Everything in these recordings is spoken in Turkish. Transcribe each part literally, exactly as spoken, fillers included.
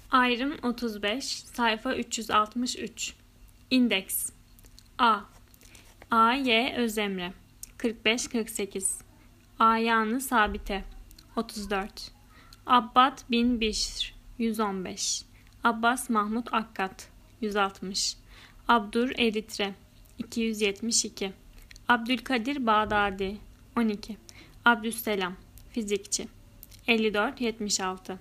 Ayrım otuz beş, sayfa üç yüz altmış üç. İndeks. A. A Y Özemre kırk beş kırk sekiz. Ayağını Sabite otuz dört. Abbad bin Bişr yüz on beş. Abbas Mahmut Akkat yüz altmış. Abdur Eritre iki yüz yetmiş iki. Abdülkadir Bağdadi on iki. Abdüsselam fizikçi elli dört yetmiş altı.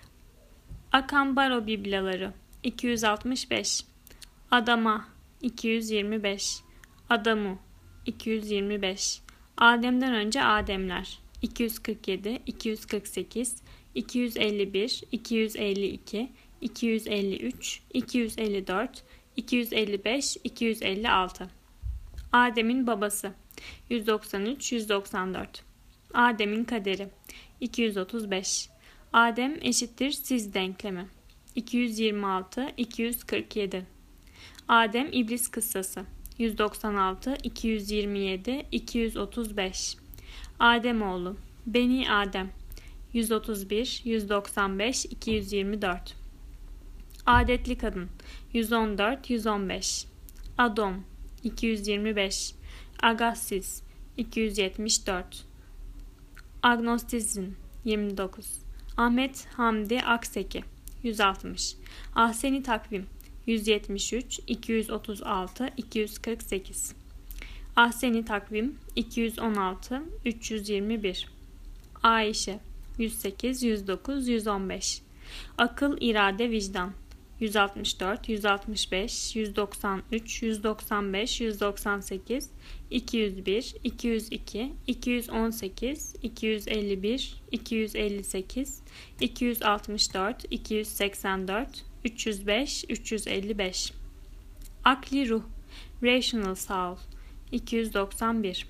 Akambaro bibloları iki yüz altmış beş. Adama iki yüz yirmi beş. Adamu iki yüz yirmi beş. Adem'den önce Ademler iki yüz kırk yedi, iki yüz kırk sekiz, iki yüz elli bir, iki yüz elli iki, iki yüz elli üç, iki yüz elli dört, iki yüz elli beş, iki yüz elli altı. Adem'in babası yüz doksan üç yüz doksan dört. Adem'in kaderi iki yüz otuz beş. Adem eşittir siz denklemi iki yüz yirmi altı iki yüz kırk yedi. Adem İblis kıssası yüz doksan altı iki yüz yirmi yedi iki yüz otuz beş. Ademoğlu Beni Adem yüz otuz bir yüz doksan beş iki yüz yirmi dört. Adetli kadın yüz on dört yüz on beş. Adom iki yüz yirmi beş. Agassiz iki yüz yetmiş dört. Agnostizm yirmi dokuz. Ahmet Hamdi Akseki yüz altmış. Ahseni takvim yüz yetmiş üç iki yüz otuz altı iki yüz kırk sekiz. Ahseni takvim iki yüz on altı üç yüz yirmi bir. Ayşe yüz sekiz yüz dokuz yüz on beş. Akıl irade vicdan yüz altmış dört yüz altmış beş yüz doksan üç yüz doksan beş yüz doksan sekiz iki yüz bir iki yüz iki iki yüz on sekiz iki yüz elli bir iki yüz elli sekiz iki yüz altmış dört iki yüz seksen dört üç yüz beş üç yüz elli beş. Akli ruh rational soul iki yüz doksan bir.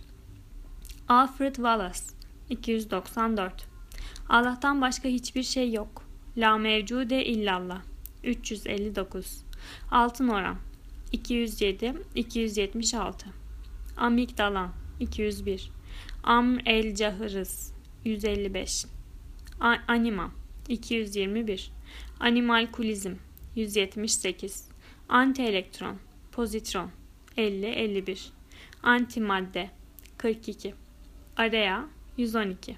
Alfred Wallace iki yüz doksan dört. Allah'tan başka hiçbir şey yok. La mevcude illallah üç yüz elli dokuz. Altın oran iki yüz yedi iki yüz yetmiş altı. Amigdalan iki yüz bir. Amr el Cahırız yüz elli beş. A- Anima iki yüz yirmi bir. Animalkulizm yüz yetmiş sekiz. Antielektron pozitron elli elli bir. Antimadde kırk iki. Area yüz on iki.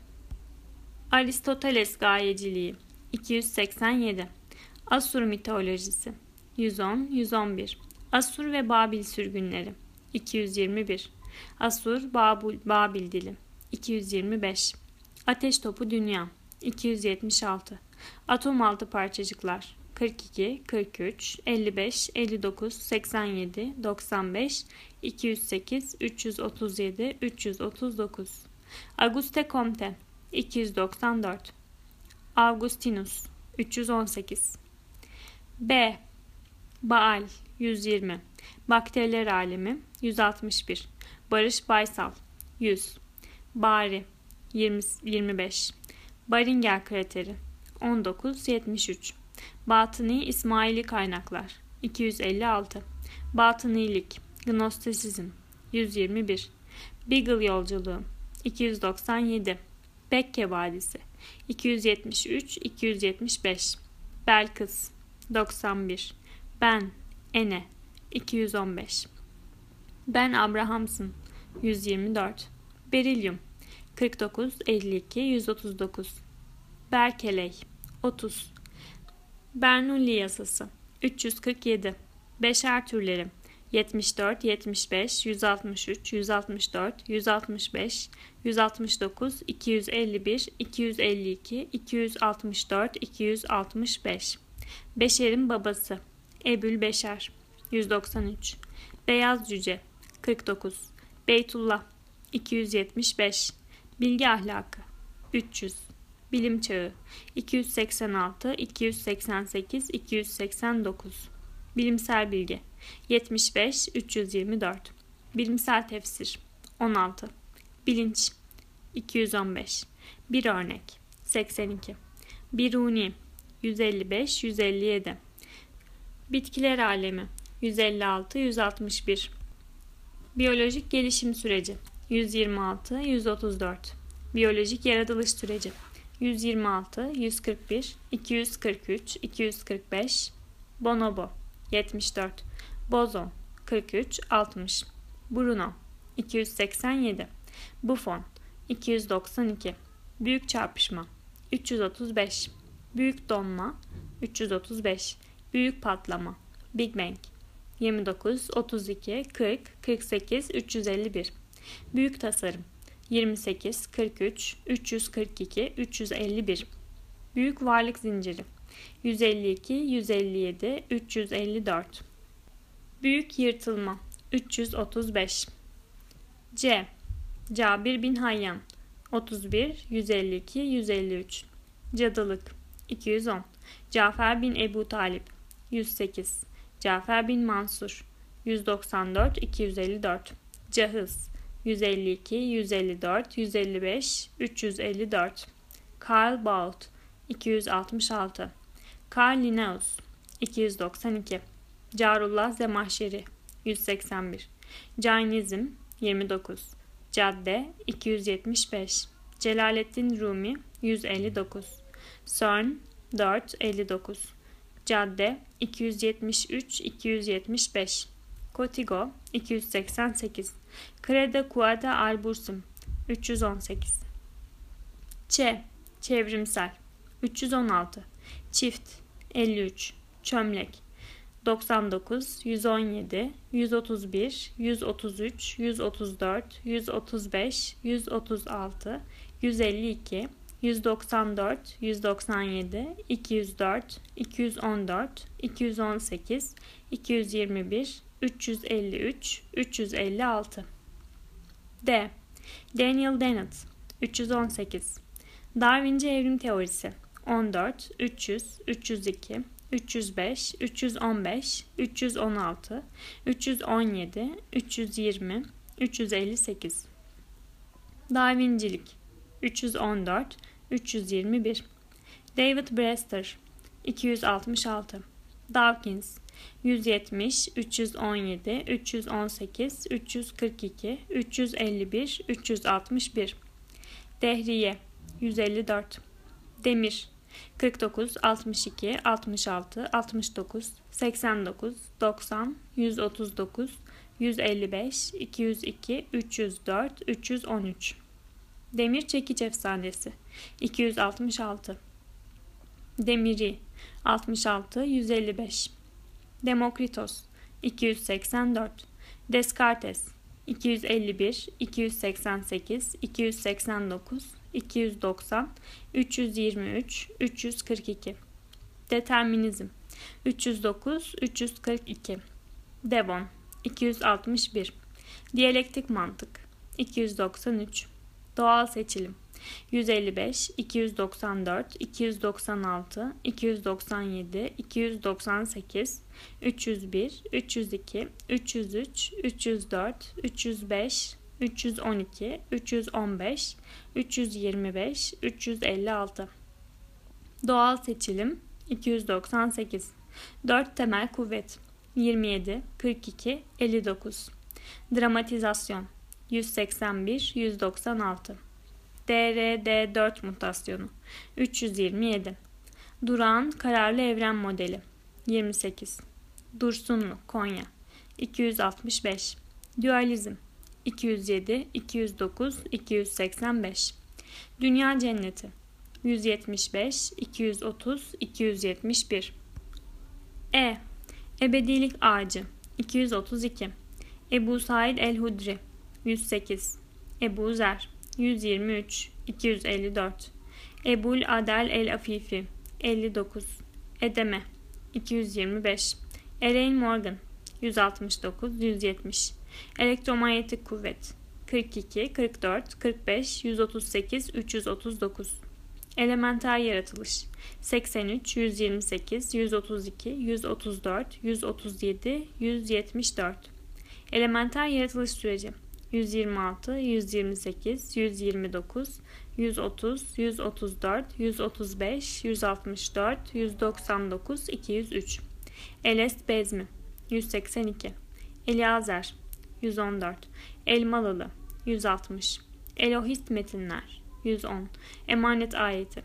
Aristoteles gayeciliği iki yüz seksen yedi. Asur mitolojisi yüz on yüz on bir. Asur ve Babil sürgünleri iki yüz yirmi bir. Asur Babul, Babil dili iki yüz yirmi beş. Ateş topu dünya iki yüz yetmiş altı. Atom altı parçacıklar kırk iki kırk üç elli beş elli dokuz seksen yedi doksan beş iki yüz sekiz üç yüz otuz yedi üç yüz otuz dokuz. Auguste Comte iki yüz doksan dört. Augustinus üç yüz on sekiz. B. Baal yüz yirmi. Bakteriler alemi yüz altmış bir. Barış Baysal yüz. Bari yirmi, yirmi beş. Baringer krateri on dokuz yetmiş üç. Batıni İsmaili kaynaklar iki yüz elli altı. Batınilik Gnostisizm yüz yirmi bir. Beagle yolculuğu iki yüz doksan yedi. Bekke Vadisi iki yüz yetmiş üç iki yüz yetmiş beş. Belkıs doksan bir. Ben Ene iki yüz on beş. Ben Abrahamsın yüz yirmi dört. Berilyum kırk dokuz elli iki yüz otuz dokuz. Berkeley otuz. Bernoulli yasası üç yüz kırk yedi. Beşer türleri yetmiş dört yetmiş beş yüz altmış üç yüz altmış dört yüz altmış beş yüz altmış dokuz iki yüz elli bir iki yüz elli iki iki yüz altmış dört iki yüz altmış beş. Beşer'in babası Ebül Beşer yüz doksan üç. Beyaz cüce kırk dokuz. Beytullah iki yüz yetmiş beş. Bilgi ahlakı üç yüz. Bilim çağı iki yüz seksen altı iki yüz seksen sekiz iki yüz seksen dokuz. Bilimsel bilgi yetmiş beş üç yüz yirmi dört. Bilimsel tefsir on altı. Bilinç iki yüz on beş. Bir örnek seksen iki. Biruni yüz elli beş yüz elli yedi. Bitkiler alemi yüz elli altı yüz altmış bir. Biyolojik gelişim süreci yüz yirmi altı yüz otuz dört. Biyolojik yaratılış süreci yüz yirmi altı, yüz kırk bir, iki yüz kırk üç, iki yüz kırk beş. Bonobo yetmiş dört. Bozon kırk üç, altmış. Bruno iki yüz seksen yedi. Buffon iki yüz doksan iki. Büyük çarpışma üç yüz otuz beş. Büyük donma üç yüz otuz beş. Büyük patlama Big Bang yirmi dokuz, otuz iki, kırk, kırk sekiz, üç yüz elli bir. Büyük tasarım yirmi sekiz, kırk üç, üç yüz kırk iki, üç yüz elli bir. Büyük varlık zinciri yüz elli iki, yüz elli yedi, üç yüz elli dört. Büyük yırtılma üç yüz otuz beş. C. Cabir bin Hayyan otuz bir, yüz elli iki, yüz elli üç. Cadılık iki yüz on. Cafer bin Ebu Talip yüz sekiz. Cafer bin Mansur yüz doksan dört, iki yüz elli dört. Cahız yüz elli iki, yüz elli dört, yüz elli beş, üç yüz elli dört. Karl Baut iki yüz altmış altı. Karl Linnaeus iki yüz doksan iki. Carullah Zemahşeri yüz seksen bir. Cainizm yirmi dokuz. Cadde iki yüz yetmiş beş. Celaleddin Rumi yüz elli dokuz. CERN dört, elli dokuz. Cadde iki yüz yetmiş üç, iki yüz yetmiş beş. Kotigo iki yüz seksen sekiz. Crede Quada Albursum üç yüz on sekiz. Ç. Çevrimsel üç yüz on altı. Çift elli üç. Çömlek doksan dokuz, yüz on yedi, yüz otuz bir, yüz otuz üç, yüz otuz dört, yüz otuz beş, yüz otuz altı, yüz elli iki, yüz doksan dört, yüz doksan yedi, iki yüz dört, iki yüz on dört, iki yüz on sekiz, iki yüz yirmi bir, üç yüz elli üç, üç yüz elli altı. D. Daniel Dennett üç yüz on sekiz. Darwinci evrim teorisi on dört, üç yüz, üç yüz iki, üç yüz beş, üç yüz on beş, üç yüz on altı, üç yüz on yedi, üç yüz yirmi, üç yüz elli sekiz. Darwincilik üç yüz on dört, üç yüz yirmi bir. David Brewster iki yüz altmış altı. Dawkins yüz yetmiş, üç yüz on yedi, üç yüz on sekiz, üç yüz kırk iki, üç yüz elli bir, üç yüz altmış bir. Dehriye yüz elli dört. Demir kırk dokuz, altmış iki, altmış altı, altmış dokuz, seksen dokuz, doksan, yüz otuz dokuz, yüz elli beş, iki yüz iki, üç yüz dört, üç yüz on üç. Demir çekiç efsanesi iki yüz altmış altı. Demiri altmış altı, yüz elli beş. Demokritos iki yüz seksen dört. Descartes iki yüz elli bir, iki yüz seksen sekiz, iki yüz seksen dokuz, iki yüz doksan, üç yüz yirmi üç, üç yüz kırk iki. Determinizm üç yüz dokuz, üç yüz kırk iki. Devon iki yüz altmış bir. Diyalektik mantık iki yüz doksan üç. Doğal seçilim yüz elli beş, iki yüz doksan dört, iki yüz doksan altı, iki yüz doksan yedi, iki yüz doksan sekiz, üç yüz bir, üç yüz iki, üç yüz üç, üç yüz dört, üç yüz beş, üç yüz on iki, üç yüz on beş, üç yüz yirmi beş, üç yüz elli altı. Doğal seçilim iki yüz doksan sekiz. dört temel kuvvet yirmi yedi, kırk iki, elli dokuz. Dramatizasyon yüz seksen bir, yüz doksan altı. D R D dört mutasyonu üç yüz yirmi yedi. Durağan kararlı evren modeli yirmi sekiz. Dursunlu Konya iki yüz altmış beş. Dualizm iki yüz yedi, iki yüz dokuz, iki yüz seksen beş. Dünya cenneti yüz yetmiş beş, iki yüz otuz, iki yüz yetmiş bir. E. Ebedilik ağacı iki yüz otuz iki. Ebu Said el-Hudri yüz sekiz. Ebu Zer yüz yirmi üç, iki yüz elli dört. Ebul Adel el-Afifi elli dokuz. Edeme iki yüz yirmi beş. Elaine Morgan yüz altmış dokuz, yüz yetmiş. Elektromanyetik kuvvet kırk iki, kırk dört, kırk beş, yüz otuz sekiz, üç yüz otuz dokuz. Elementer yaratılış seksen üç, yüz yirmi sekiz, yüz otuz iki, yüz otuz dört, yüz otuz yedi, yüz yetmiş dört. Elementer yaratılış süreci yüz yirmi altı, yüz yirmi sekiz, yüz yirmi dokuz, yüz otuz, yüz otuz dört, yüz otuz beş, yüz altmış dört, yüz doksan dokuz, iki yüz üç. Elest Bezmi yüz seksen iki. Eliazer yüz on dört. Elmalılı yüz altmış. Elohist metinler yüz on. Emanet ayeti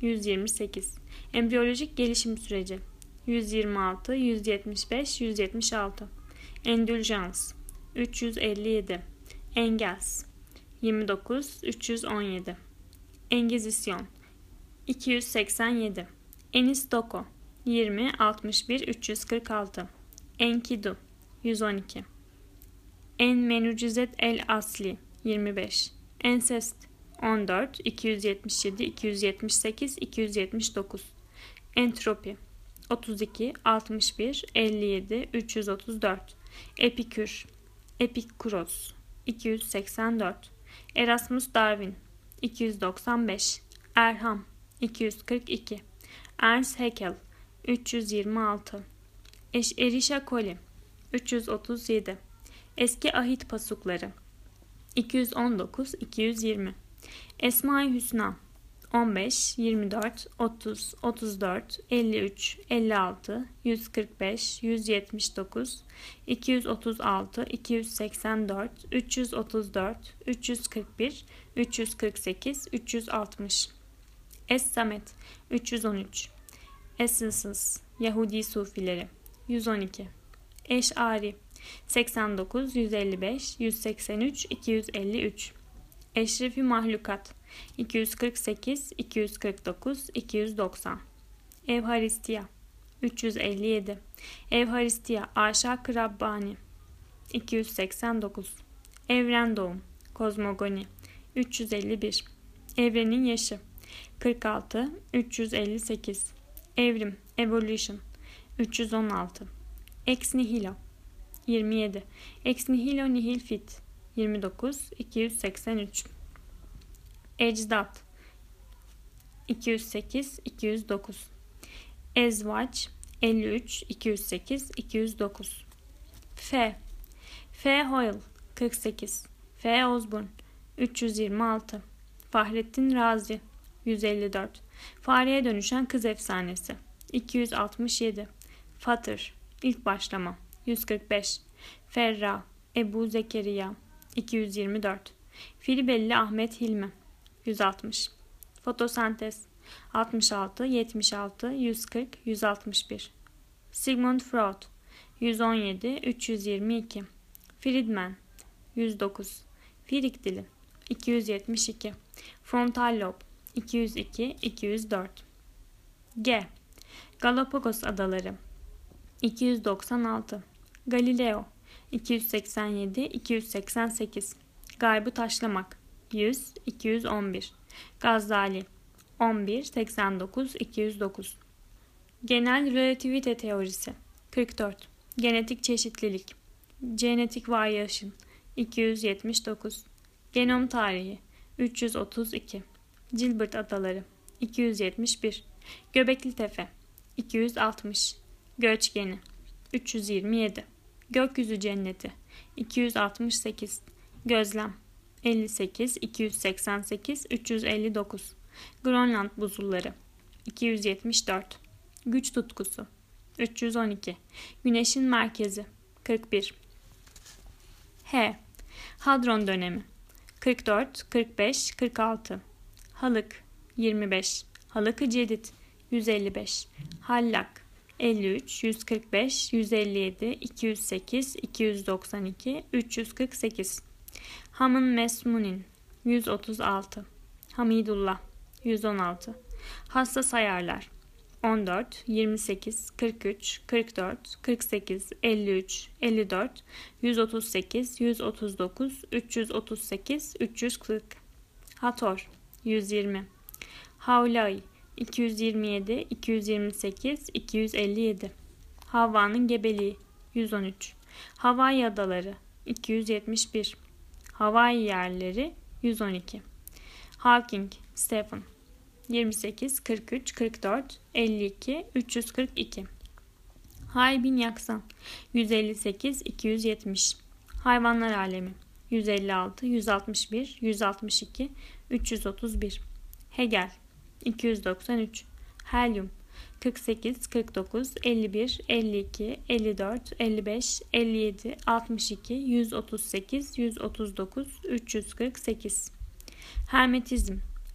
yüz yirmi sekiz. Embriyolojik gelişim süreci yüz yirmi altı, yüz yetmiş beş, yüz yetmiş altı. Endüljans üç yüz elli yedi. Engels yirmi dokuz, üç yüz on yedi. Engizisyon iki yüz seksen yedi. Enis Doko yirmi, altmış bir, üç yüz kırk altı. Enkidu yüz on iki. En Menücizet el Asli yirmi beş. Ensest on dört, iki yüz yetmiş yedi, iki yüz yetmiş sekiz, iki yüz yetmiş dokuz. Entropi otuz iki, altmış bir, elli yedi, üç yüz otuz dört. Epikür Epikuros iki yüz seksen dört. Erasmus Darwin iki yüz doksan beş. Erham iki yüz kırk iki. Ernst Haeckel üç yüz yirmi altı. Erisha Koli üç yüz otuz yedi. Eski Ahit Pasukları iki yüz on dokuz, iki yüz yirmi. Esma-i Hüsna on beş, yirmi dört, otuz, otuz dört, elli üç, elli altı, yüz kırk beş, yüz yetmiş dokuz, iki yüz otuz altı, iki yüz seksen dört, üç yüz otuz dört, üç yüz kırk bir, üç yüz kırk sekiz, üç yüz altmış. Es-Samet üç yüz on üç. Essences Yahudi Sufileri yüz on iki. Eş'ari seksen dokuz, yüz elli beş, yüz seksen üç, iki yüz elli üç. Eşrefi Mahlukat iki yüz kırk sekiz, iki yüz kırk dokuz, iki yüz doksan. Evharistiya üç yüz elli yedi. Evharistiya Aşak Rabbani iki yüz seksen dokuz. Evren Doğum Kozmogoni üç yüz elli bir. Evrenin Yaşı kırk altı, üç yüz elli sekiz. Evrim Evolution üç yüz on altı. Ex Nihilo yirmi yedi. Ex Nihilo Nihil Fit yirmi dokuz, iki yüz seksen üç. Ecdat iki yüz sekiz, iki yüz dokuz. Ezvaç elli üç, iki yüz sekiz, iki yüz dokuz. F. F. Hoyle kırk sekiz. F. Osborne üç yüz yirmi altı. Fahrettin Razi yüz elli dört. Fareye dönüşen kız efsanesi iki yüz altmış yedi. Fatır ilk başlama yüz kırk beş. Ferra Ebu Zekeriya iki yüz yirmi dört. Filibelli Ahmet Hilmi yüz altmış. Fotosentez altmış altı, yetmiş altı, yüz kırk, yüz altmış bir. Sigmund Freud yüz on yedi, üç yüz yirmi iki. Friedman yüz dokuz. Firik dili iki yüz yetmiş iki. Frontal lob iki yüz iki, iki yüz dört. G. Galapagos Adaları iki yüz doksan altı. Galileo iki yüz seksen yedi, iki yüz seksen sekiz. Gaybı taşlamak yüz, iki yüz on bir. Gazali on bir, seksen dokuz, iki yüz dokuz. Genel relativite teorisi kırk dört. Genetik çeşitlilik Genetic variation iki yüz yetmiş dokuz. Genom tarihi üç yüz otuz iki. Gilbert Adaları iki yüz yetmiş bir. Göbekli Tepe iki yüz altmış. Göçgeni üç yüz yirmi yedi. Gökyüzü Cenneti iki yüz altmış sekiz. Gözlem elli sekiz, iki yüz seksen sekiz, üç yüz elli dokuz. Grönland buzulları iki yüz yetmiş dört. Güç tutkusu üç yüz on iki. Güneşin merkezi kırk bir. H. Hadron dönemi kırk dört, kırk beş, kırk altı. Halık yirmi beş. Halık-ı Cedid yüz elli beş. Hallak elli üç, yüz kırk beş, yüz elli yedi, iki yüz sekiz, iki yüz doksan iki, üç yüz kırk sekiz. Hamın Mesmunin yüz otuz altı. Hamidullah yüz on altı. Hassas ayarlar on dört, yirmi sekiz, kırk üç, kırk dört, kırk sekiz, elli üç, elli dört, yüz otuz sekiz, yüz otuz dokuz, üç yüz otuz sekiz, üç yüz kırk. Hator yüz yirmi. Havlai iki yüz yirmi yedi, iki yüz yirmi sekiz, iki yüz elli yedi. Havva'nın gebeliği yüz on üç. Hawaii adaları iki yüz yetmiş bir. Hawaii yerleri yüz on iki. Hawking Stephen yirmi sekiz, kırk üç, kırk dört, elli iki, üç yüz kırk iki. Haybin Yaksan yüz elli sekiz, iki yüz yetmiş. Hayvanlar alemi yüz elli altı, yüz altmış bir, yüz altmış iki, üç yüz otuz bir. Hegel iki yüz doksan üç. Helyum kırk sekiz, kırk dokuz, elli bir, elli iki, elli dört, elli beş, elli yedi, altmış iki, yüz otuz sekiz, yüz otuz dokuz, üç yüz kırk sekiz. Hermetizm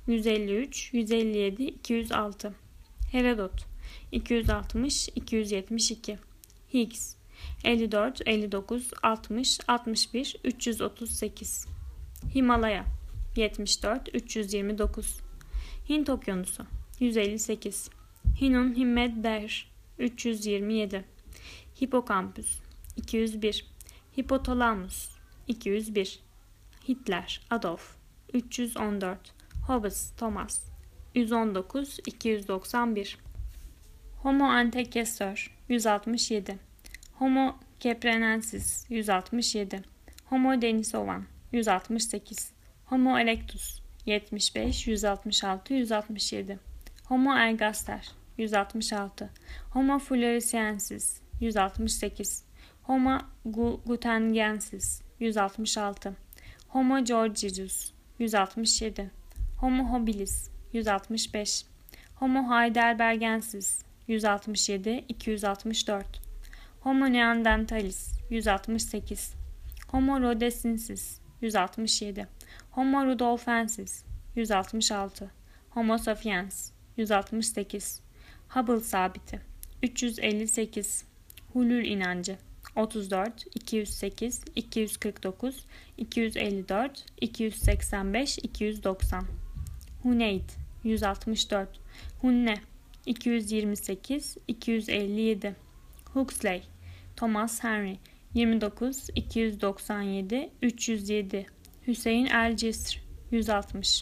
yüz elli üç, yüz elli yedi, iki yüz altı. Herodot iki yüz altmış, iki yüz yetmiş iki. Higgs elli dört, elli dokuz, altmış, altmış bir, üç yüz otuz sekiz. Himalaya yetmiş dört, üç yüz yirmi dokuz. Hint Okyanusu yüz elli sekiz. Hinun Himmed Dehr üç yüz yirmi yedi. Hipokampüs iki yüz bir. Hipotalamus iki yüz bir. Hitler Adolf üç yüz on dört. Hobbes Thomas yüz on dokuz, iki yüz doksan bir. Homo antecessor yüz altmış yedi. Homo caprenensis yüz altmış yedi. Homo denisovan yüz altmış sekiz. Homo erectus yetmiş beş, yüz altmış altı, yüz altmış yedi. Homo ergaster yüz altmış altı. Homo floresiensis yüz altmış sekiz. Homo gutengensis yüz altmış altı. Homo georgius yüz altmış yedi. Homo habilis yüz altmış beş. Homo heidelbergensis yüz altmış yedi, iki yüz altmış dört. Homo neanderthalis yüz altmış sekiz. Homo rhodesensis yüz altmış yedi. Homo rudolfensis yüz altmış altı. Homo sapiens yüz altmış sekiz. Hubble sabiti üç yüz elli sekiz. Hulul inancı otuz dört, iki yüz sekiz, iki yüz kırk dokuz, iki yüz elli dört, iki yüz seksen beş, iki yüz doksan. Huneyd yüz altmış dört. Hunne iki yüz yirmi sekiz, iki yüz elli yedi. Huxley Thomas Henry yirmi dokuz, iki yüz doksan yedi, üç yüz yedi. Hüseyin el Cisr yüz altmış.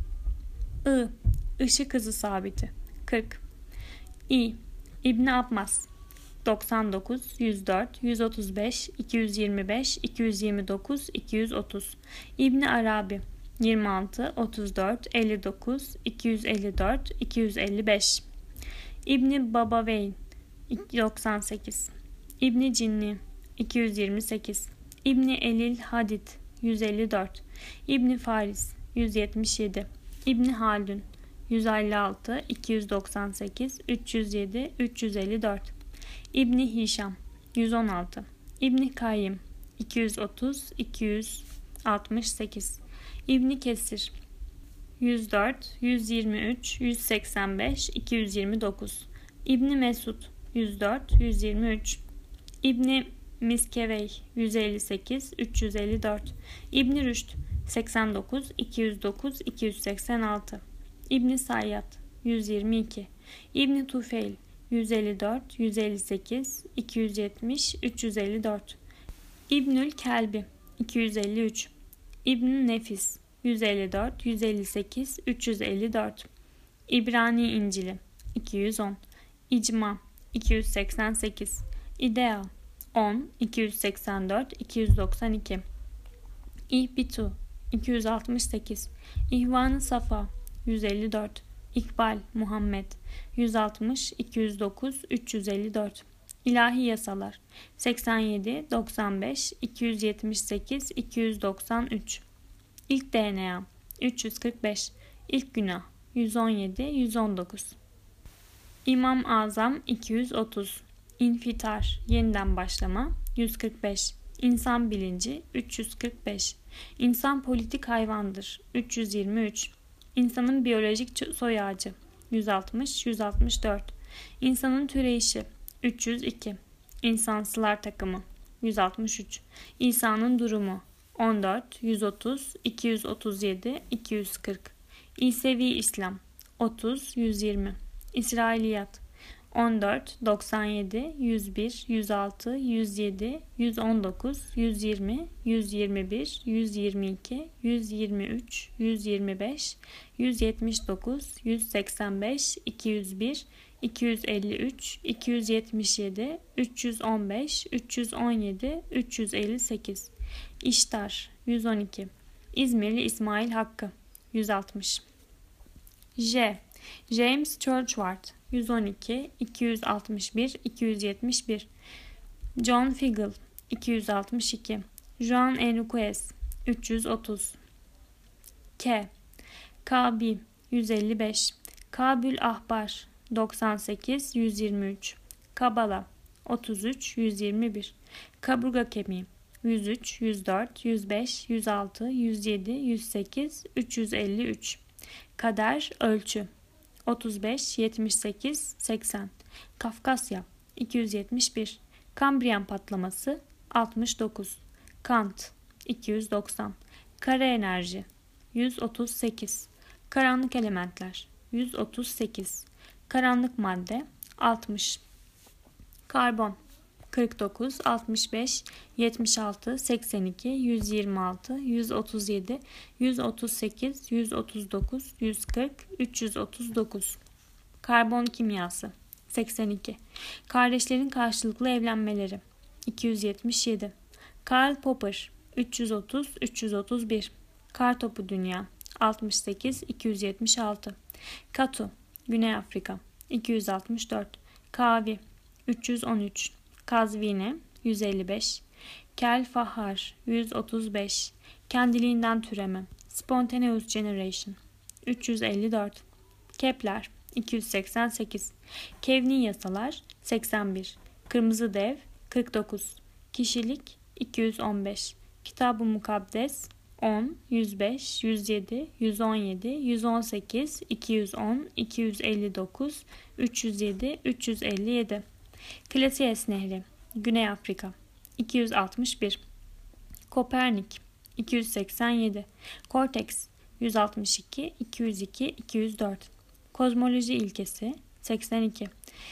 I Işık hızı sabiti kırk. İ İbn Abbas doksan dokuz, yüz dört, yüz otuz beş, iki yüz yirmi beş, iki yüz yirmi dokuz, iki yüz otuz. İbn Arabi yirmi altı, otuz dört, elli dokuz, iki yüz elli dört, iki yüz elli beş. İbn Babaveyn doksan sekiz. İbn Cinni iki yüz yirmi sekiz. İbn Elil Hadid yüz elli dört. İbn Faris yüz yetmiş yedi. İbn Haldun yüz elli altı, iki yüz doksan sekiz, üç yüz yedi, üç yüz elli dört. İbn Hişam yüz on altı. İbn Kayyim iki yüz otuz, iki yüz altmış sekiz. İbn Kesir yüz dört, yüz yirmi üç, yüz seksen beş, iki yüz yirmi dokuz. İbn Mesud yüz dört, yüz yirmi üç. İbn Miskevey yüz elli sekiz, üç yüz elli dört. İbn Rüşd seksen dokuz, iki yüz dokuz, iki yüz seksen altı. İbn Sayyad yüz yirmi iki. İbn Tufeil yüz elli dört, yüz elli sekiz, iki yüz yetmiş, üç yüz elli dört. İbnül Kelbi iki yüz elli üç. İbn Nefis yüz elli dört, yüz elli sekiz, üç yüz elli dört. İbrani İncili iki yüz on. İcma iki yüz seksen sekiz. İdeal on, iki yüz seksen dört, iki yüz doksan iki. İhbitu iki yüz altmış sekiz. İhvan-ı Safa yüz elli dört. İkbal Muhammed yüz altmış, iki yüz dokuz, üç yüz elli dört. İlahi Yasalar seksen yedi, doksan beş, iki yüz yetmiş sekiz, iki yüz doksan üç. İlk D N A üç yüz kırk beş. İlk Günah yüz on yedi, yüz on dokuz. İmam Azam iki yüz otuz. İnfitar yeniden başlama yüz kırk beş. İnsan bilinci üç yüz kırk beş. İnsan politik hayvandır üç yüz yirmi üç. İnsanın biyolojik soy ağacı yüz altmış, yüz altmış dört. İnsanın türeyişi üç yüz iki. İnsansılar takımı yüz altmış üç. İsa'nın durumu on dört, yüz otuz, iki yüz otuz yedi, iki yüz kırk. İsevi İslam otuz, yüz yirmi. İsrailiyat on dört, doksan yedi, yüz bir, yüz altı, yüz yedi, yüz on dokuz, yüz yirmi, yüz yirmi bir, yüz yirmi iki, yüz yirmi üç, yüz yirmi beş, yüz yetmiş dokuz, yüz seksen beş, iki yüz bir, iki yüz elli üç, iki yüz yetmiş yedi, üç yüz on beş, üç yüz on yedi, üç yüz elli sekiz. İştar yüz on iki. İzmirli İsmail Hakkı yüz altmış. J. James Churchward yüz on iki, iki yüz altmış bir, iki yüz yetmiş bir. John Figel iki yüz altmış iki. Juan Enriquez üç yüz otuz. K. Kabi yüz elli beş. Kabül Ahbar doksan sekiz, yüz yirmi üç. Kabala otuz üç, yüz yirmi bir. Kaburga kemiği yüz üç, yüz dört, yüz beş, yüz altı, yüz yedi, yüz sekiz, üç yüz elli üç. Kader, ölçü. otuz beş, yetmiş sekiz, seksen. Kafkasya, iki yüz yetmiş bir. Kambriyen patlaması, altmış dokuz. Kant, iki yüz doksan. Kare enerji, yüz otuz sekiz. Karanlık elementler, yüz otuz sekiz. Karanlık madde, altmış. Karbon, kırk dokuz, altmış beş, yetmiş altı, seksen iki, yüz yirmi altı, yüz otuz yedi, yüz otuz sekiz, yüz otuz dokuz, yüz kırk, üç yüz otuz dokuz. Karbon kimyası, seksen iki. Kardeşlerin karşılıklı evlenmeleri, iki yüz yetmiş yedi. Karl Popper, üç yüz otuz, üç yüz otuz bir. Kartopu dünya, altmış sekiz, iki yüz yetmiş altı. Katu, Güney Afrika, iki yüz altmış dört. Kavi, üç yüz on üç. Kazvini, yüz elli beş. Kel Fahar, yüz otuz beş. Kendiliğinden türeme, Spontaneous Generation, üç yüz elli dört. Kepler, iki yüz seksen sekiz. Kevni yasalar, seksen bir. Kırmızı dev, kırk dokuz. Kişilik, iki yüz on beş. Kitab-ı Mukaddes, on, yüz beş, yüz yedi, yüz on yedi, yüz on sekiz, iki yüz on, iki yüz elli dokuz, üç yüz yedi, üç yüz elli yedi. Klasies Nehri, Güney Afrika, iki yüz altmış bir. Kopernik, iki yüz seksen yedi. Cortex, yüz altmış iki, iki yüz iki, iki yüz dört. Kozmoloji ilkesi, seksen iki.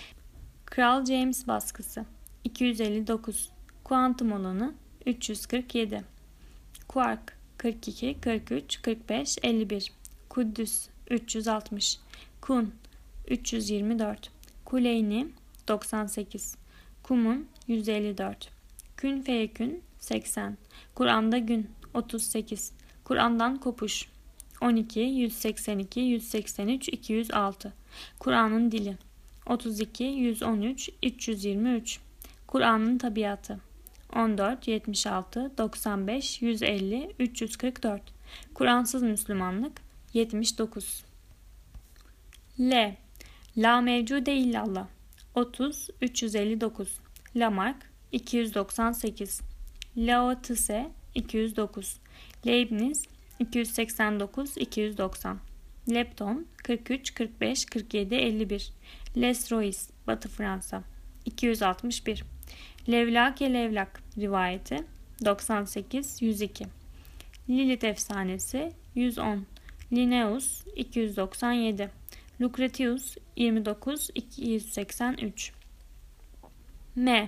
Kral James baskısı, iki yüz elli dokuz. Kuantum alanı, üç yüz kırk yedi. Quark, kırk iki, kırk üç, kırk beş, elli bir. Kuddüs, üç yüz altmış. Kun, üç yüz yirmi dört. Kuleyni, doksan sekiz. Kumun, yüz elli dört. Kün feyekün, seksen. Kur'an'da gün, otuz sekiz. Kur'an'dan kopuş, on iki, yüz seksen iki, yüz seksen üç, iki yüz altı. Kur'an'ın dili, otuz iki, yüz on üç, üç yüz yirmi üç. Kur'an'ın tabiatı, on dört, yetmiş altı, doksan beş, yüz elli, üç yüz kırk dört. Kur'ansız Müslümanlık, yetmiş dokuz. L. La mevcude illallah, otuz, üç yüz elli dokuz. Lamarck, iki yüz doksan sekiz. Lao Tse, iki yüz dokuz. Leibniz, iki yüz seksen dokuz, iki yüz doksan. Lepton, kırk üç, kırk beş, kırk yedi, elli bir. Les Rois, Batı Fransa, iki yüz altmış bir. Levlak-e Levlak rivayeti, doksan sekiz, yüz iki. Lilith efsanesi, yüz on. Linnaeus, iki yüz doksan yedi. Lucretius, yirmi dokuz, iki yüz seksen üç. M.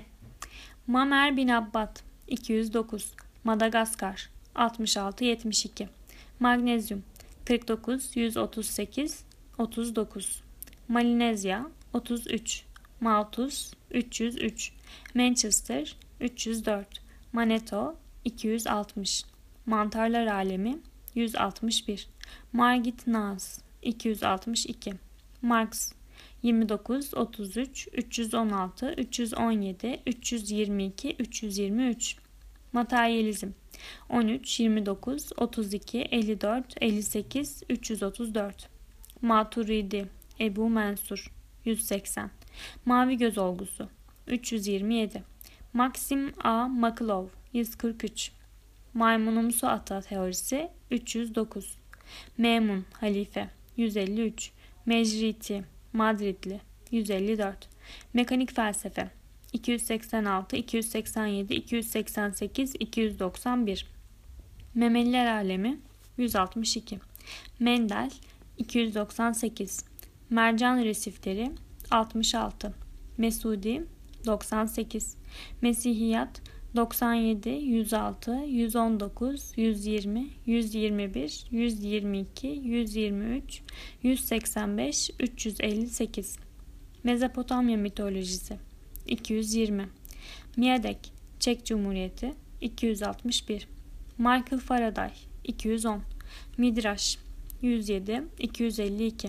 Mamer bin Abbad, iki yüz dokuz. Madagaskar, altmış altı, yetmiş iki. Magnezyum, kırk dokuz, yüz otuz sekiz, otuz dokuz. Malinezya, otuz üç. Malthus, üç yüz üç. Manchester, üç yüz dört. Manetho, iki yüz altmış. Mantarlar alemi, yüz altmış bir. Margit Nas, iki yüz altmış iki. Marx, yirmi dokuz, otuz üç, üç yüz on altı, üç yüz on yedi, üç yüz yirmi iki, üç yüz yirmi üç. Materyalizm, on üç, yirmi dokuz, otuz iki, elli dört, elli sekiz, üç yüz otuz dört. Maturidi, Ebu Mensur, yüz seksen. Mavi göz olgusu, üç yüz yirmi yedi. Maxim A. Maklov, yüz kırk üç. Maymunumsu ata teorisi, üç yüz dokuz. Memun, halife, yüz elli üç. Mecriti, Madridli, yüz elli dört. Mekanik felsefe, iki yüz seksen altı, iki yüz seksen yedi, iki yüz seksen sekiz, iki yüz doksan bir. Memeliler alemi, yüz altmış iki. Mendel, iki yüz doksan sekiz. Mercan resifleri, altmış altı. Mesudi, doksan sekiz. Mesihiyat, doksan yedi, yüz altı, yüz on dokuz, yüz yirmi, yüz yirmi bir, yüz yirmi iki, yüz yirmi üç, yüz seksen beş, üç yüz elli sekiz. Mezopotamya mitolojisi, iki yüz yirmi. Miadek, Çek Cumhuriyeti, iki yüz altmış bir. Michael Faraday, iki yüz on. Midrash, yüz yedi, iki yüz elli iki.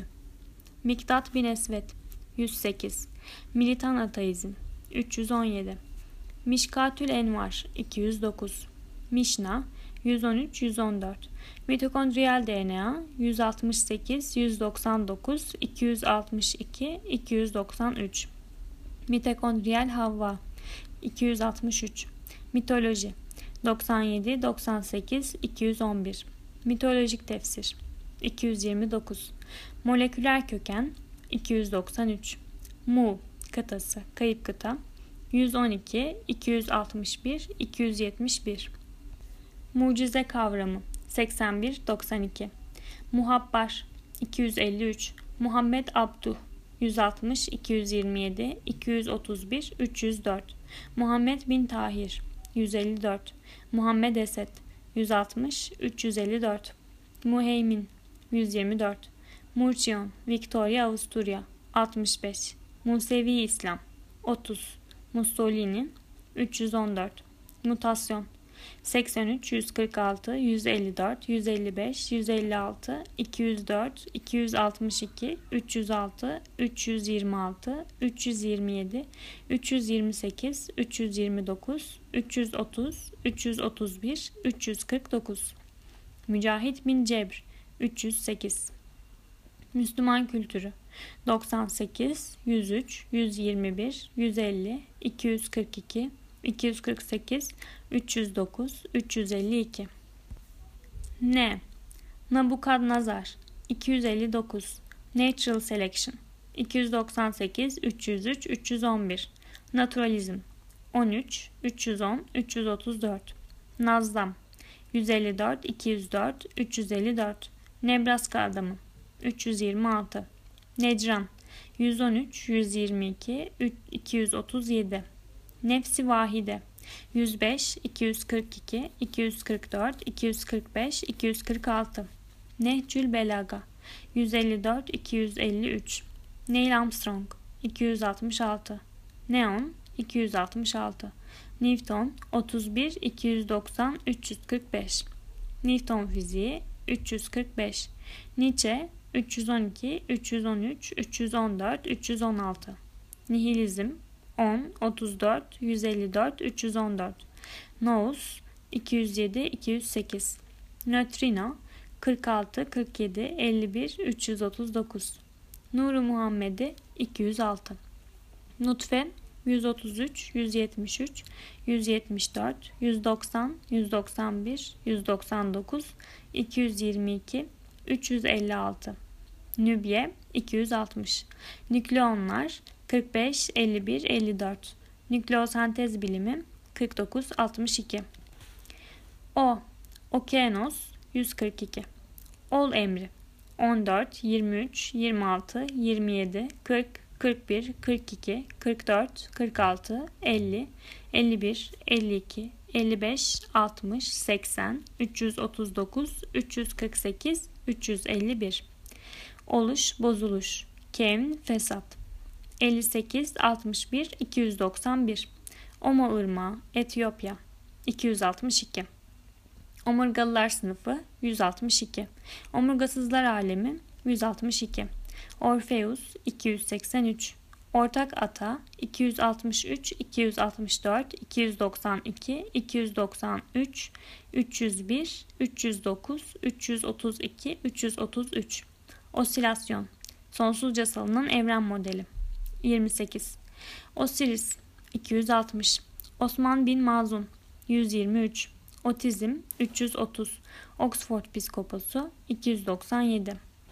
Miktat bin Esvet, yüz sekiz. Militan ateizm, üç yüz on yedi. Mişkatül Envar, iki yüz dokuz. Mişna, yüz on üç, yüz on dört. Mitokondriyal D N A, yüz altmış sekiz, yüz doksan dokuz, iki yüz altmış iki, iki yüz doksan üç. Mitokondriyal Havva, iki yüz altmış üç. Mitoloji, doksan yedi, doksan sekiz, iki yüz on bir. Mitolojik tefsir, iki yüz yirmi dokuz. Moleküler köken iki yüz doksan üç. Mu kıtası, kayıp kıta yüz on iki, iki yüz altmış bir, iki yüz yetmiş bir. Mucize kavramı seksen bir doksan iki. Muhabbar iki yüz elli üç. Muhammed Abduh yüz altmış, iki yüz yirmi yedi, iki yüz otuz bir, üç yüz dört. Muhammed bin Tahir yüz elli dört. Muhammed Esed yüz altmış, üç yüz elli dört. Muheymin yüz yirmi dört. Murcion Victoria Avusturya altmış beş. Musevi İslam otuz. Mussolini üç yüz on dört. Mutasyon seksen üç, yüz kırk altı, yüz elli dört, yüz elli beş, yüz elli altı, iki yüz dört, iki yüz altmış iki, üç yüz altı, üç yüz yirmi altı, üç yüz yirmi yedi, üç yüz yirmi sekiz, üç yüz yirmi dokuz, üç yüz otuz, üç yüz otuz bir, üç yüz kırk dokuz. Mücahit bin Cebr üç yüz sekiz. Müslüman kültürü doksan sekiz, yüz üç, yüz yirmi bir, yüz elli, iki yüz kırk iki, iki yüz kırk sekiz, üç yüz dokuz, üç yüz elli iki. N. Nabukadnezar iki yüz elli dokuz. Natural Selection iki yüz doksan sekiz, üç yüz üç, üç yüz on bir. Naturalizm on üç, üç yüz on, üç yüz otuz dört. Nazlam yüz elli dört, iki yüz dört, üç yüz elli dört. Nebraska adamı üç yüz yirmi altı. Necran yüz on üç, yüz yirmi iki, iki yüz otuz yedi. Nefsi vahide yüz beş, iki yüz kırk iki, iki yüz kırk dört, iki yüz kırk beş, iki yüz kırk altı. Nehcül Belaga yüz elli dört, iki yüz elli üç. Neil Armstrong iki yüz altmış altı. Neon iki yüz altmış altı. Newton otuz bir, iki yüz doksan, üç yüz kırk beş. Newton fiziği üç yüz kırk beş. Nietzsche üç yüz on iki, üç yüz on üç, üç yüz on dört, üç yüz on altı. Nihilizm on, otuz dört, yüz elli dört, üç yüz on dört. Nous iki yüz yedi, iki yüz sekiz. Nötrino kırk altı, kırk yedi, elli bir, üç yüz otuz dokuz. Nuru Muhammedi iki yüz altı. Nutfe yüz otuz üç, yüz yetmiş üç, yüz yetmiş dört, yüz doksan, yüz doksan bir, yüz doksan dokuz, iki yüz yirmi iki, üç yüz elli altı. Nübye iki yüz altmış. Nükleonlar kırk beş, elli bir, elli dört. Nükleosentez bilimi kırk dokuz, altmış iki. O. Okeanos yüz kırk iki. Ol emri on dört, yirmi üç, yirmi altı, yirmi yedi, kırk, kırk bir, kırk iki, kırk dört, kırk altı, elli, elli bir, elli iki, elli beş, altmış, seksen, üç yüz otuz dokuz, üç yüz kırk sekiz, üç yüz elli bir. Oluş, bozuluş, kevn, fesat. elli sekiz, altmış bir, iki yüz doksan bir. Omo Irmağı, Etiyopya iki yüz altmış iki. Omurgalılar sınıfı yüz altmış iki. Omurgasızlar alemi yüz altmış iki. Orpheus iki yüz seksen üç. Ortak ata iki yüz altmış üç, iki yüz altmış dört, iki yüz doksan iki, iki yüz doksan üç, üç yüz bir, üç yüz dokuz, üç yüz otuz iki, üç yüz otuz üç. Osilasyon, sonsuzca salınan evren modeli yirmi sekiz. Osiris iki yüz altmış. Osman bin Mazun yüz yirmi üç. Otizm üç yüz otuz. Oxford Piskoposu iki yüz doksan yedi.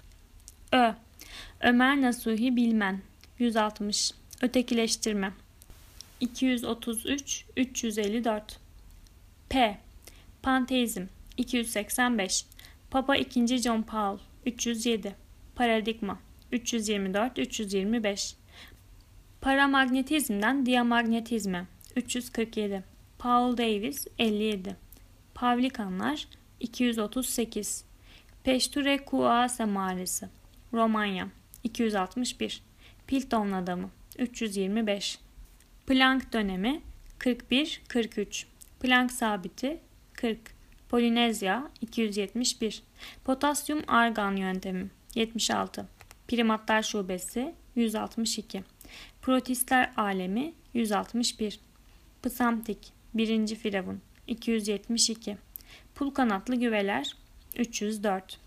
Ö. Ömer Nasuhi Bilmen yüz altmış. Ötekileştirme iki yüz otuz üç, üç yüz elli dört. P. Panteizm iki yüz seksen beş. Papa ikinci. John Paul üç yüz yedi. Paradigma üç yüz yirmi dört, üç yüz yirmi beş. Paramagnetizmden diyamagnetizme üç yüz kırk yedi. Paul Davies elli yedi. Pavlikanlar iki yüz otuz sekiz. Peşture Kuase Mağarası Romanya iki yüz altmış bir. Pilton adamı üç yüz yirmi beş. Planck dönemi kırk bir kırk üç. Planck sabiti kırk. Polinezya iki yüz yetmiş bir. Potasyum argan yöntemi yetmiş altı. Primatlar şubesi yüz altmış iki. Protistler alemi yüz altmış bir. Psamtik birinci Firavun iki yüz yetmiş iki. Pul kanatlı güveler üç yüz dört.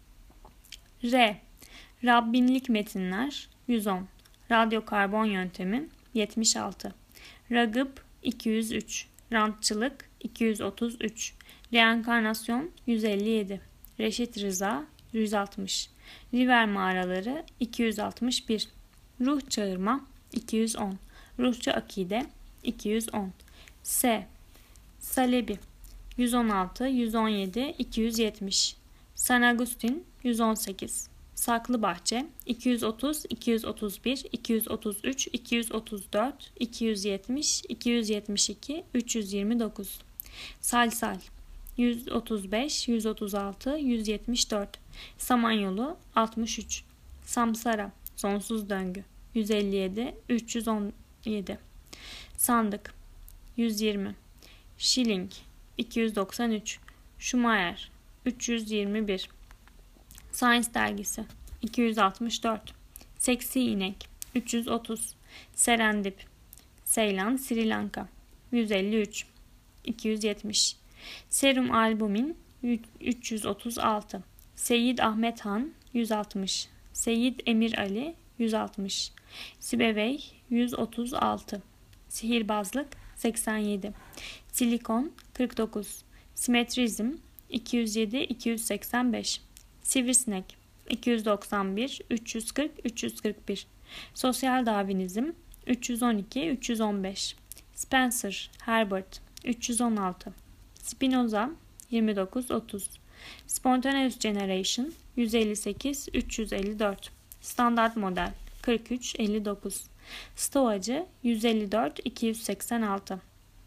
R. Rabbinlik metinler yüz on. Radyokarbon yöntemi yetmiş altı. Ragıp iki yüz üç. Rantçılık iki yüz otuz üç. Reenkarnasyon yüz elli yedi. Reşit Rıza yüz altmış. River mağaraları iki yüz altmış bir. Ruh çağırma iki yüz on. Ruhçu akide iki yüz on. S. Salebi yüz on altı, yüz on yedi, iki yüz yetmiş. San Agustin yüz on sekiz. Saklı Bahçe iki yüz otuz, iki yüz otuz bir, iki yüz otuz üç, iki yüz otuz dört, iki yüz yetmiş, iki yüz yetmiş iki, üç yüz yirmi dokuz. Salsal yüz otuz beş, yüz otuz altı, yüz yetmiş dört. Samanyolu altmış üç. Samsara sonsuz döngü yüz elli yedi, üç yüz on yedi. Sandık yüz yirmi. Şiling iki yüz doksan üç. Schumacher üç yüz yirmi bir. Science dergisi iki yüz altmış dört. Seksi inek üç yüz otuz. Serendip Seylan, Sri Lanka yüz elli üç. iki yüz yetmiş. Serum albumin üç yüz otuz altı. Seyyid Ahmet Han yüz altmış. Seyyid Emir Ali yüz altmış. Sibevey yüz otuz altı. Sihirbazlık seksen yedi. Silikon kırk dokuz. Simetrizm iki yüz yedi, iki yüz seksen beş. Sivrisinek iki yüz doksan bir, üç yüz kırk, üç yüz kırk bir. Sosyal Darwinizm üç yüz on iki, üç yüz on beş. Spencer Herbert üç yüz on altı. Spinoza yirmi dokuz, otuz. Spontaneous Generation yüz elli sekiz, üç yüz elli dört. Standart Model kırk üç, elli dokuz. Stoacı yüz elli dört, iki yüz seksen altı.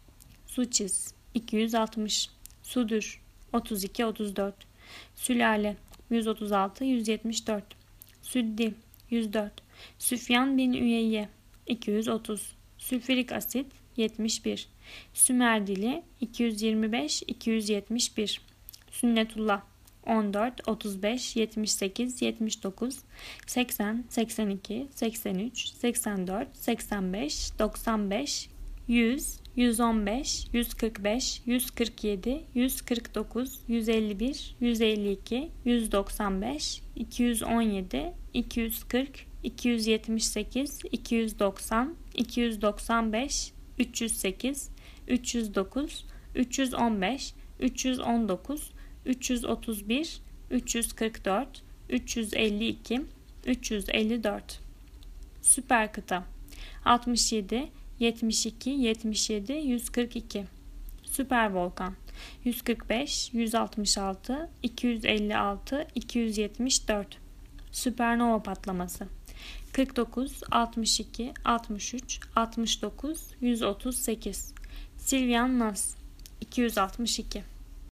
Suçiz iki yüz altmış. Sudur otuz iki, otuz dört. Sülale yüz otuz altı, yüz yetmiş dört. Süddi yüz dört. Süfyan bin Üyeyye iki yüz otuz. Sülfürik asit yetmiş bir. Sümer dili iki yüz yirmi beş, iki yüz yetmiş bir. Sünnetullah on dört, otuz beş, yetmiş sekiz, yetmiş dokuz, seksen, seksen iki, seksen üç, seksen dört, seksen beş, doksan beş, yüz, yüz on beş, yüz kırk beş, yüz kırk yedi, yüz kırk dokuz, yüz elli bir, yüz elli iki, yüz doksan beş, iki yüz on yedi, iki yüz kırk, iki yüz yetmiş sekiz, iki yüz doksan, iki yüz doksan beş, üç yüz sekiz, üç yüz dokuz, üç yüz on beş, üç yüz on dokuz, üç yüz otuz bir, üç yüz kırk dört, üç yüz elli iki, üç yüz elli dört. Süper kıta altmış yedi, yetmiş iki, yetmiş yedi, yüz kırk iki. Süper volkan yüz kırk beş, yüz altmış altı, iki yüz elli altı, iki yüz yetmiş dört. Süpernova patlaması kırk dokuz, altmış iki, altmış üç, altmış dokuz, yüz otuz sekiz. Silvian Nas iki yüz altmış iki.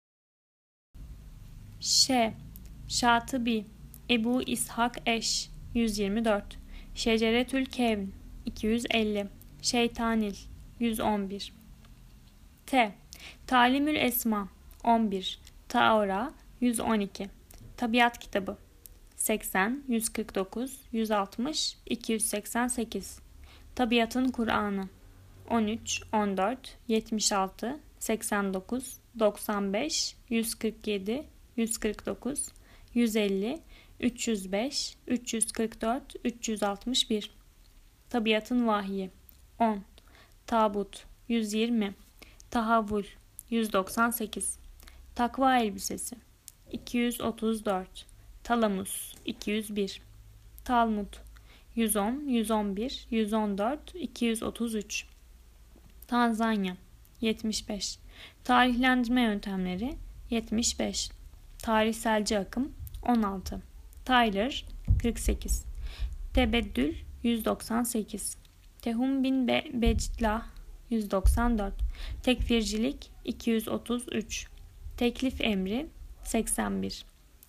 Ş. Şatıbi Ebu İshak Eş yüz yirmi dört. Şeceretül Kevn iki yüz elli. Şeytanil yüz on bir. T. Talimül Esma on bir. Taora yüz on iki. Tabiat kitabı seksen, yüz kırk dokuz, yüz altmış, iki yüz seksen sekiz. Tabiatın Kur'anı on üç, on dört, yetmiş altı, seksen dokuz, doksan beş, yüz kırk yedi, yüz kırk dokuz, yüz elli, üç yüz beş, üç yüz kırk dört, üç yüz altmış bir. Tabiatın Vahyi on. Tabut yüz yirmi. Tahavvül yüz doksan sekiz. Takva elbisesi iki yüz otuz dört. Talamus iki yüz bir. Talmud yüz on, yüz on bir, yüz on dört, iki yüz otuz üç. Tanzanya yetmiş beş. Tarihlendirme yöntemleri yetmiş beş. Tarihselci akım on altı. Tyler kırk sekiz. Tebeddül yüz doksan sekiz. Tehum bin Be- Beclah yüz doksan dört. Tekfircilik iki yüz otuz üç. Teklif emri seksen bir.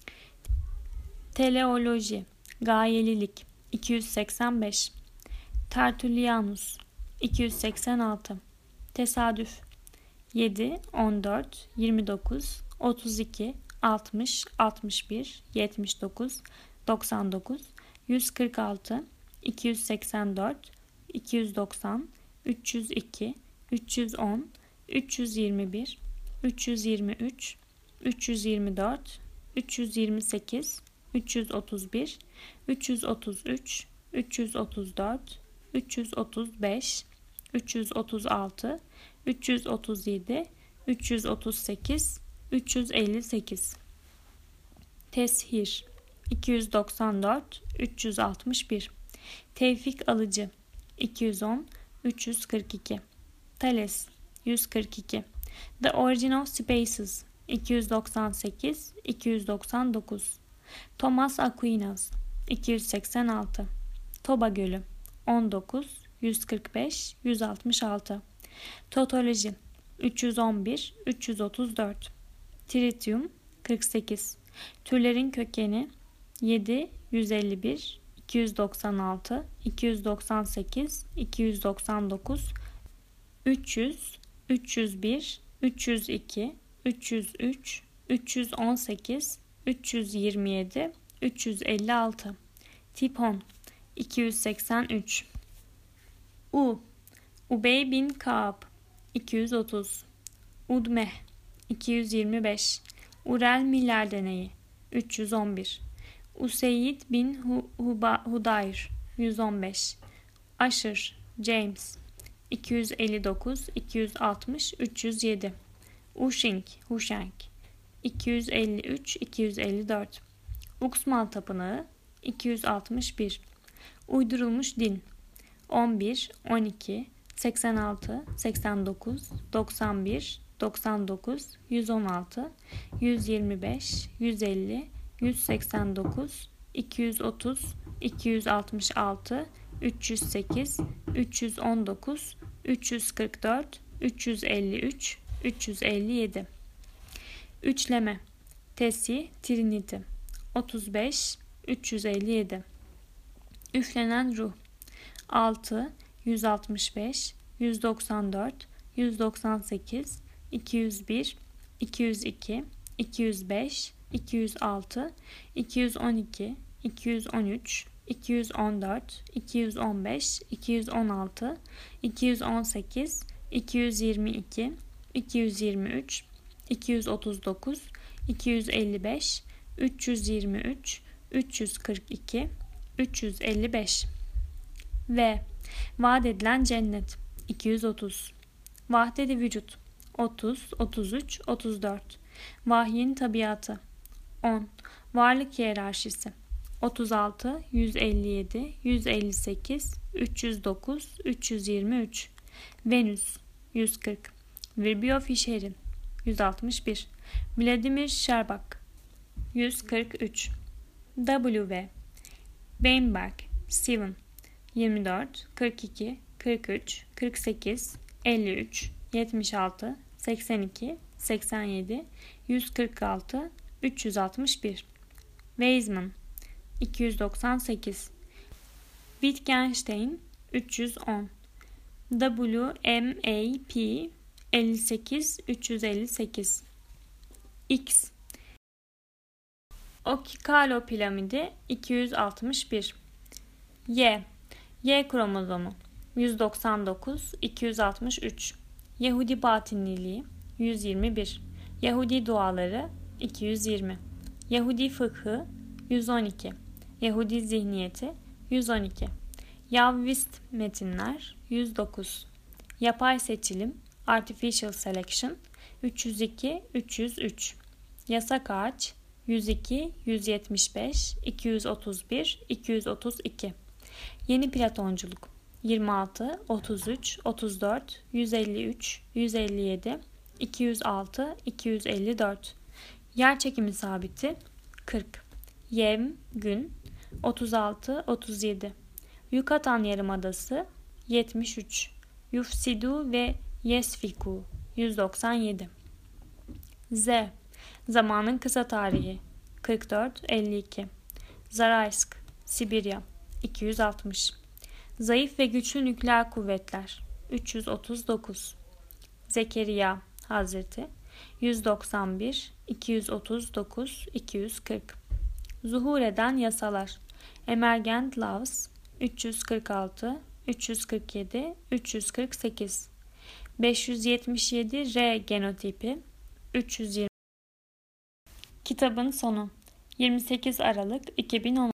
Teleoloji gayelilik iki yüz seksen beş. Tertullianus iki yüz seksen altı. Tesadüf yedi, on dört, yirmi dokuz, otuz iki, altmış, altmış bir, yetmiş dokuz, doksan dokuz, yüz kırk altı, iki yüz seksen dört, iki yüz doksan, üç yüz iki, üç yüz on, üç yüz yirmi bir, üç yüz yirmi üç, üç yüz yirmi dört, üç yüz yirmi sekiz, üç yüz otuz bir, üç yüz otuz üç, üç yüz otuz dört, üç yüz otuz beş, üç yüz otuz altı, üç yüz otuz yedi, üç yüz otuz sekiz, üç yüz elli sekiz. Teshir iki yüz doksan dört üç yüz altmış bir. Tevfik Alıcı iki yüz on üç yüz kırk iki. Thales yüz kırk iki. The Origin of Species iki yüz doksan sekiz iki yüz doksan dokuz. Thomas Aquinas iki yüz seksen altı. Toba Gölü on dokuz yüz kırk beş yüz altmış altı. Totoloji üç yüz on bir üç yüz otuz dört. Tritium kırk sekiz. Türlerin kökeni yedi yüz elli bir iki yüz doksan altı iki yüz doksan sekiz iki yüz doksan dokuz. üç yüz üç yüz bir üç yüz iki üç yüz üç üç yüz on sekiz üç yüz yirmi yedi üç yüz elli altı. Tipon iki yüz seksen üç. U Ubey bin Ka'b iki yüz otuz. Udmeh iki yüz yirmi beş. Urel Miller deneyi üç yüz on bir. Useyd bin Hudayr yüz on beş. Asher James iki yüz elli dokuz iki yüz altmış üç yüz yedi. Ushing Hushank iki yüz elli üç iki yüz elli dört. Uxmal Tapınağı iki yüz altmış bir. Uydurulmuş din on bir on iki seksen altı seksen dokuz doksan bir doksan dokuz yüz on altı yüz yirmi beş yüz elli yüz seksen dokuz iki yüz otuz iki yüz altmış altı üç yüz sekiz üç yüz on dokuz üç yüz kırk dört üç yüz elli üç üç yüz elli yedi. Üçleme Tesi Trinity otuz beş üç yüz elli yedi. Üflenen ruh altı yüz altmış beş yüz doksan dört yüz doksan sekiz iki yüz bir iki yüz iki iki yüz beş iki yüz altı iki yüz on iki iki yüz on üç iki yüz on dört iki yüz on beş iki yüz on altı iki yüz on sekiz iki yüz yirmi iki iki yüz yirmi üç iki yüz otuz dokuz iki yüz elli beş üç yüz yirmi üç üç yüz kırk iki üç yüz elli beş. Ve vaat edilen cennet iki yüz otuz. Vahdedi vücut otuz otuz üç otuz dört. Vahyin tabiatı on. Varlık hiyerarşisi otuz altı yüz elli yedi yüz elli sekiz üç yüz dokuz üç yüz yirmi üç. Venüs yüz kırk. Virbio Fischeri yüz altmış bir. Vladimir Sherbak yüz kırk üç. W. Weinberg Steven yirmi dört kırk iki kırk üç kırk sekiz elli üç yetmiş altı seksen iki seksen yedi yüz kırk altı üç yüz altmış bir. Weizmann iki yüz doksan sekiz. Wittgenstein üç yüz on. W M A P elli sekiz üç yüz elli sekiz. X. Okikalo piramidi iki yüz altmış bir. Y. Y kromozomu yüz doksan dokuz iki yüz altmış üç. Yahudi batıniliği yüz yirmi bir. Yahudi duaları iki yüz yirmi. Yahudi fıkhı yüz on iki. Yahudi zihniyeti yüz on iki. Yahvist metinler yüz dokuz. Yapay seçilim Artificial Selection üç yüz iki üç yüz üç. Yasak ağaç yüz iki yüz yetmiş beş iki yüz otuz bir iki yüz otuz iki. Yeni Platonculuk yirmi altı otuz üç otuz dört yüz elli üç yüz elli yedi iki yüz altı iki yüz elli dört. Yerçekimi sabiti kırk. Yevm gün otuz altı otuz yedi. Yucatan Yarımadası yetmiş üç. Yufsidu ve Yesfiku yüz doksan yedi. Z. Zamanın kısa tarihi kırk dört elli iki. Zaraysk Sibirya iki yüz altmış. Zayıf ve güçlü nükleer kuvvetler üç yüz otuz dokuz. Zekeriya Hazreti yüz doksan bir iki yüz otuz dokuz iki yüz kırk. Zuhur eden yasalar Emergent Laws üç yüz kırk altı üç yüz kırk yedi üç yüz kırk sekiz. beş yüz yetmiş yedi R genotipi üç yüz yirmi. Kitabın sonu yirmi sekiz Aralık iki bin on.